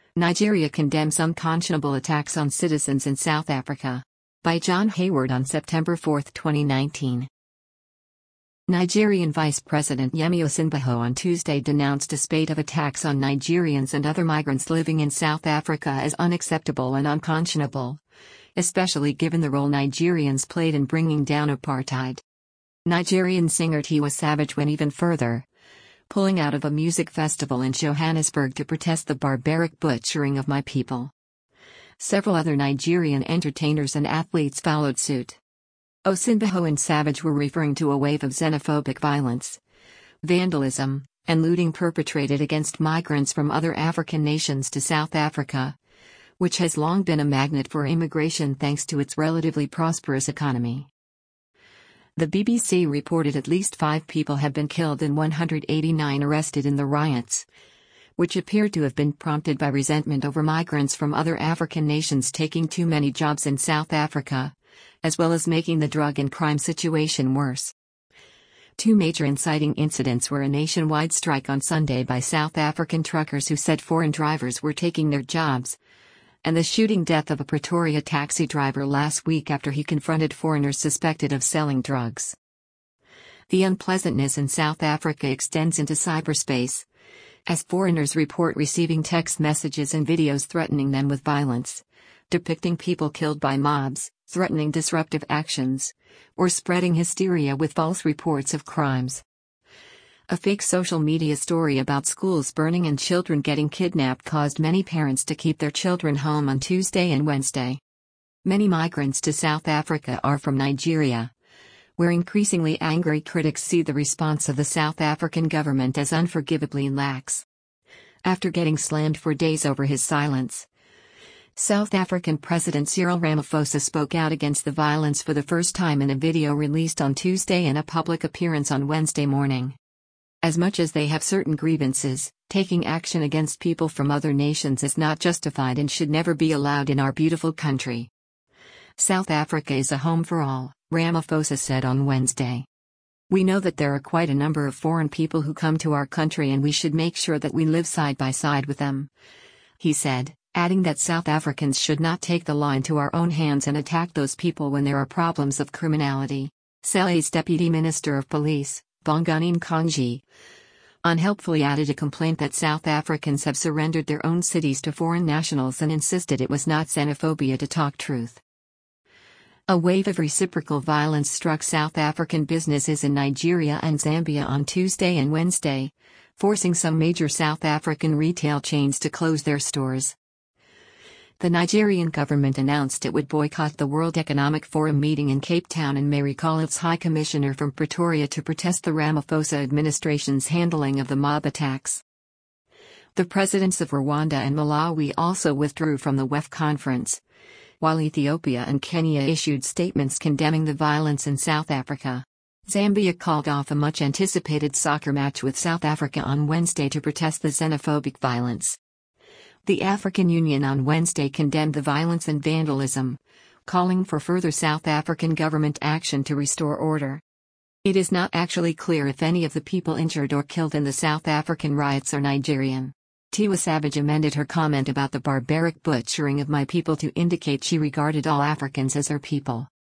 Nigeria condemns unconscionable attacks on citizens in South Africa. By John Hayward on September 4, 2019. Nigerian Vice President Yemi Osinbajo on Tuesday denounced a spate of attacks on Nigerians and other migrants living in South Africa as unacceptable and unconscionable, especially given the role Nigerians played in bringing down apartheid. Nigerian singer Tiwa Savage went even further, pulling out of a music festival in Johannesburg to protest the barbaric butchering of my people. Several other Nigerian entertainers and athletes followed suit. Osinbajo and Savage were referring to a wave of xenophobic violence, vandalism, and looting perpetrated against migrants from other African nations to South Africa, which has long been a magnet for immigration thanks to its relatively prosperous economy. The BBC reported at least 5 people have been killed and 189 arrested in the riots, which appeared to have been prompted by resentment over migrants from other African nations taking too many jobs in South Africa, as well as making the drug and crime situation worse. 2 major inciting incidents were a nationwide strike on Sunday by South African truckers who said foreign drivers were taking their jobs, and the shooting death of a Pretoria taxi driver last week after he confronted foreigners suspected of selling drugs. The unpleasantness in South Africa extends into cyberspace, as foreigners report receiving text messages and videos threatening them with violence, depicting people killed by mobs, threatening disruptive actions, or spreading hysteria with false reports of crimes. A fake social media story about schools burning and children getting kidnapped caused many parents to keep their children home on Tuesday and Wednesday. Many migrants to South Africa are from Nigeria, where increasingly angry critics see the response of the South African government as unforgivably lax. After getting slammed for days over his silence, South African President Cyril Ramaphosa spoke out against the violence for the first time in a video released on Tuesday and a public appearance on Wednesday morning. As much as they have certain grievances, taking action against people from other nations is not justified and should never be allowed in our beautiful country. South Africa is a home for all, Ramaphosa said on Wednesday. We know that there are quite a number of foreign people who come to our country and we should make sure that we live side by side with them, he said, adding that South Africans should not take the law into our own hands and attack those people when there are problems of criminality. Cele's Deputy Minister of Police, Bongani Nkonji, unhelpfully added a complaint that South Africans have surrendered their own cities to foreign nationals and insisted it was not xenophobia to talk truth. A wave of reciprocal violence struck South African businesses in Nigeria and Zambia on Tuesday and Wednesday, forcing some major South African retail chains to close their stores. The Nigerian government announced it would boycott the World Economic Forum meeting in Cape Town and may recall its High Commissioner from Pretoria to protest the Ramaphosa administration's handling of the mob attacks. The presidents of Rwanda and Malawi also withdrew from the WEF conference, while Ethiopia and Kenya issued statements condemning the violence in South Africa. Zambia called off a much-anticipated soccer match with South Africa on Wednesday to protest the xenophobic violence. The African Union on Wednesday condemned the violence and vandalism, calling for further South African government action to restore order. It is not actually clear if any of the people injured or killed in the South African riots are Nigerian. Tiwa Savage amended her comment about the barbaric butchering of my people to indicate she regarded all Africans as her people.